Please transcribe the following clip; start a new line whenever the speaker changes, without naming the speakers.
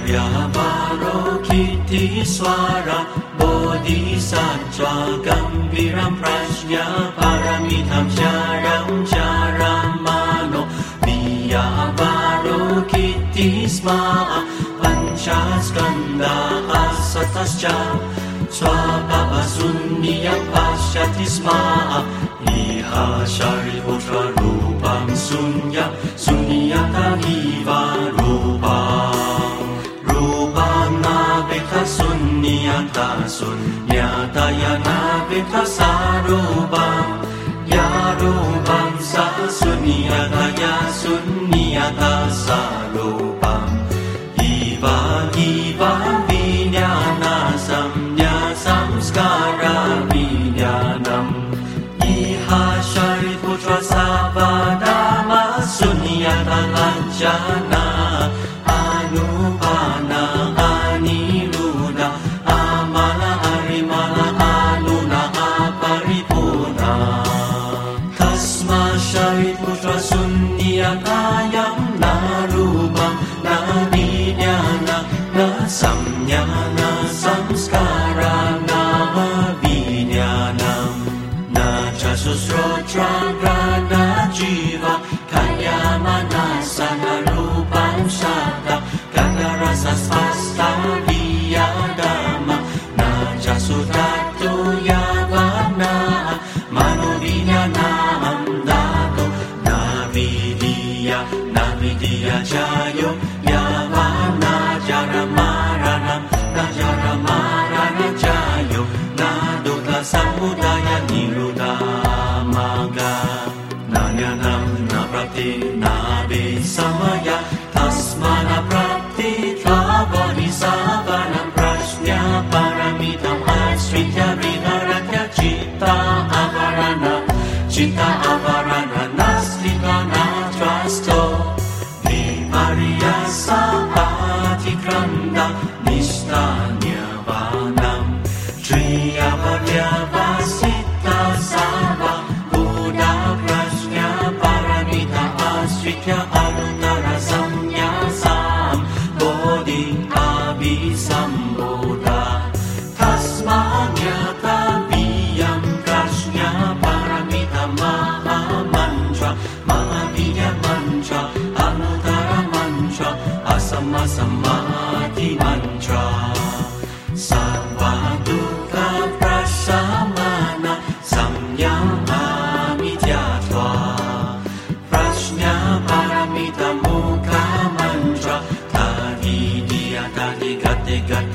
Swara Bodhisattva Gambiram Prajna Paramitham Charamano Viyavarokiti Sma Panchaskanda Asatascha Swabhava Sunniya Pashyati Sma Iha Shariputra Rupam Sunyata Hiva Rupam Sunyata Yanavita Sarubam Yarubam Sa Sunyata Sarubam Iva Vinyana Samnya Samskara Vinyanam Iha Shariputra Savadama Sunyata Lanjana Anupana Aniruddha Amala Arimala Anuna Aparipurna Tasma Shariputra Sunyatayam Narubam Navinyana Nasamnyana Samskara Navinyanam Nachasusrotra Grana Jiva Kayamana Sanarupam Shata Kandarasa Spasta Viyadama Najasudatu Yavana Manovinyanam Dato Navidiya Jayo Yavana Jaramaranam Najaramarana Jayo Naduta Samudaya Niruddha Maga Nanyanam Naprapti Nabe Samaya Tasmana Prapti Bodhisattvanam Prajna Paramitam Asritya Viharatya Citta Avarana Naslika Natrasto Vimariya Sapati Kranda Nishtanya Vanam Triyavarya Vasita Sava Buddha Prajna Paramita Asritya Anutara Samyasam Bodhi Abhisambodha Tasmanyata Viyam Prajna Paramita Mahamantra Mahavidya Mantra Anutara Mantra Asamasamati Mantra Sarvadukkha Prashamana Samyam Amityatva Prajna Paramita Mukha Mantra Tadidiya Tadigate